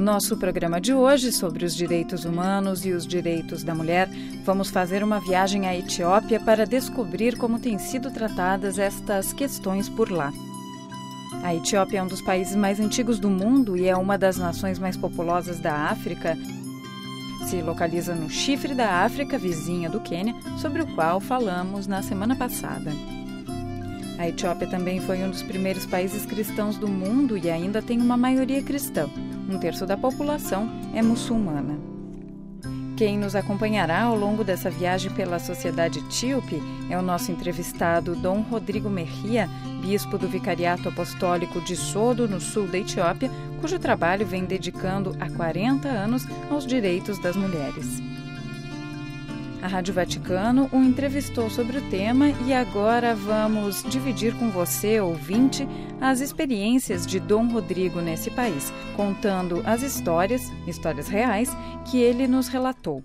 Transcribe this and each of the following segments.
nosso programa de hoje, sobre os direitos humanos e os direitos da mulher, vamos fazer uma viagem à Etiópia para descobrir como têm sido tratadas estas questões por lá. A Etiópia é um dos países mais antigos do mundo e é uma das nações mais populosas da África. Se localiza no chifre da África, vizinha do Quênia, sobre o qual falamos na semana passada. A Etiópia também foi um dos primeiros países cristãos do mundo e ainda tem uma maioria cristã. 1/3 da população é muçulmana. Quem nos acompanhará ao longo dessa viagem pela sociedade etíope é o nosso entrevistado Dom Rodrigo Mejia, bispo do Vicariato Apostólico de Sodo, no sul da Etiópia, cujo trabalho vem dedicando há 40 anos aos direitos das mulheres. A Rádio Vaticano o entrevistou sobre o tema e agora vamos dividir com você, ouvinte, as experiências de Dom Rodrigo nesse país, contando as histórias reais, que ele nos relatou.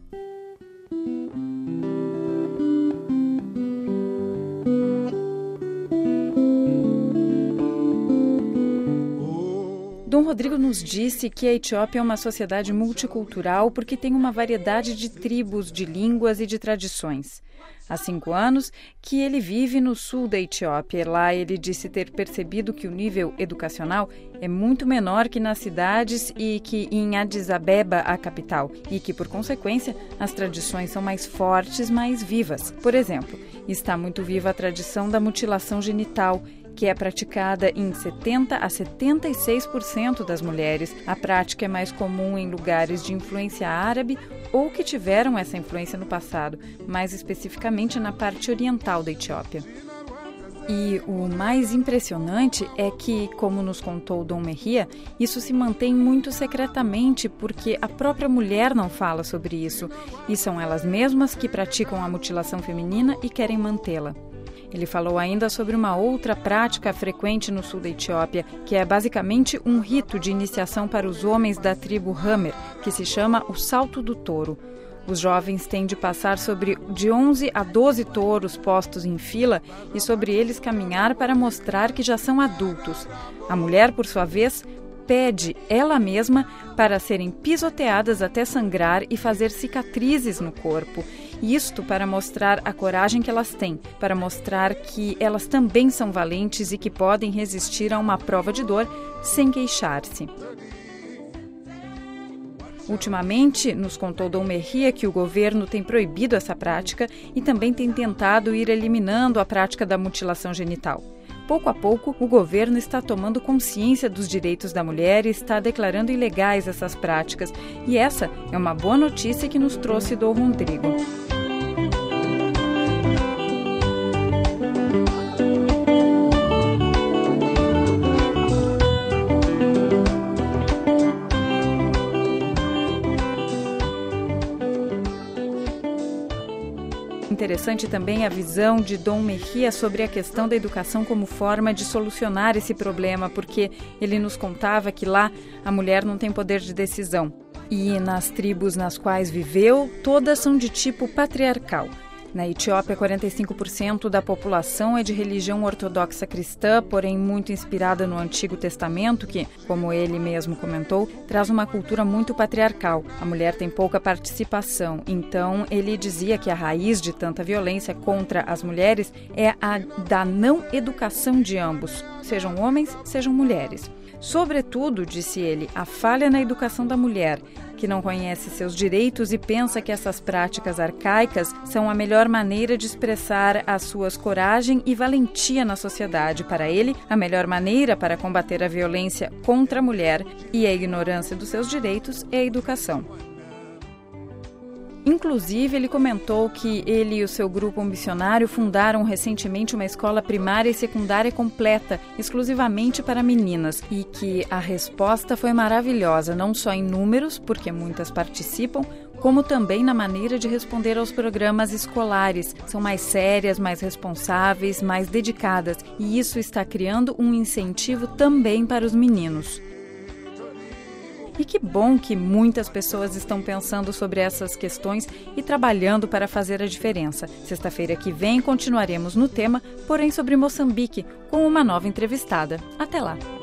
Dom Rodrigo nos disse que a Etiópia é uma sociedade multicultural porque tem uma variedade de tribos, de línguas e de tradições. Há 5 anos que ele vive no sul da Etiópia. Lá ele disse ter percebido que o nível educacional é muito menor que nas cidades e que em Addis Abeba, a capital, e que, por consequência, as tradições são mais fortes, mais vivas. Por exemplo, está muito viva a tradição da mutilação genital, que é praticada em 70% a 76% das mulheres. A prática é mais comum em lugares de influência árabe ou que tiveram essa influência no passado, mais especificamente na parte oriental da Etiópia. E o mais impressionante é que, como nos contou Dom Mejia, isso se mantém muito secretamente porque a própria mulher não fala sobre isso, e são elas mesmas que praticam a mutilação feminina e querem mantê-la. Ele falou ainda sobre uma outra prática frequente no sul da Etiópia, que é basicamente um rito de iniciação para os homens da tribo Hamer, que se chama o salto do touro. Os jovens têm de passar de 11 a 12 touros postos em fila e sobre eles caminhar para mostrar que já são adultos. A mulher, por sua vez, pede ela mesma para serem pisoteadas até sangrar e fazer cicatrizes no corpo. Isto para mostrar a coragem que elas têm, para mostrar que elas também são valentes e que podem resistir a uma prova de dor sem queixar-se. Ultimamente, nos contou Dom Mejia que o governo tem proibido essa prática e também tem tentado ir eliminando a prática da mutilação genital. Pouco a pouco, o governo está tomando consciência dos direitos da mulher e está declarando ilegais essas práticas. E essa é uma boa notícia que nos trouxe Dom Rodrigo. Interessante também a visão de Dom Mejia sobre a questão da educação como forma de solucionar esse problema, porque ele nos contava que lá a mulher não tem poder de decisão. E nas tribos nas quais viveu, todas são de tipo patriarcal. Na Etiópia, 45% da população é de religião ortodoxa cristã, porém muito inspirada no Antigo Testamento, que, como ele mesmo comentou, traz uma cultura muito patriarcal. A mulher tem pouca participação, então ele dizia que a raiz de tanta violência contra as mulheres é a da não educação de ambos, sejam homens, sejam mulheres. Sobretudo, disse ele, a falha na educação da mulher, que não conhece seus direitos e pensa que essas práticas arcaicas são a melhor maneira de expressar as suas coragem e valentia na sociedade. Para ele, a melhor maneira para combater a violência contra a mulher e a ignorância dos seus direitos é a educação. Inclusive, ele comentou que ele e o seu grupo missionário fundaram recentemente uma escola primária e secundária completa, exclusivamente para meninas, e que a resposta foi maravilhosa, não só em números, porque muitas participam, como também na maneira de responder aos programas escolares. São mais sérias, mais responsáveis, mais dedicadas, e isso está criando um incentivo também para os meninos. E que bom que muitas pessoas estão pensando sobre essas questões e trabalhando para fazer a diferença. Sexta-feira que vem continuaremos no tema, porém sobre Moçambique, com uma nova entrevistada. Até lá!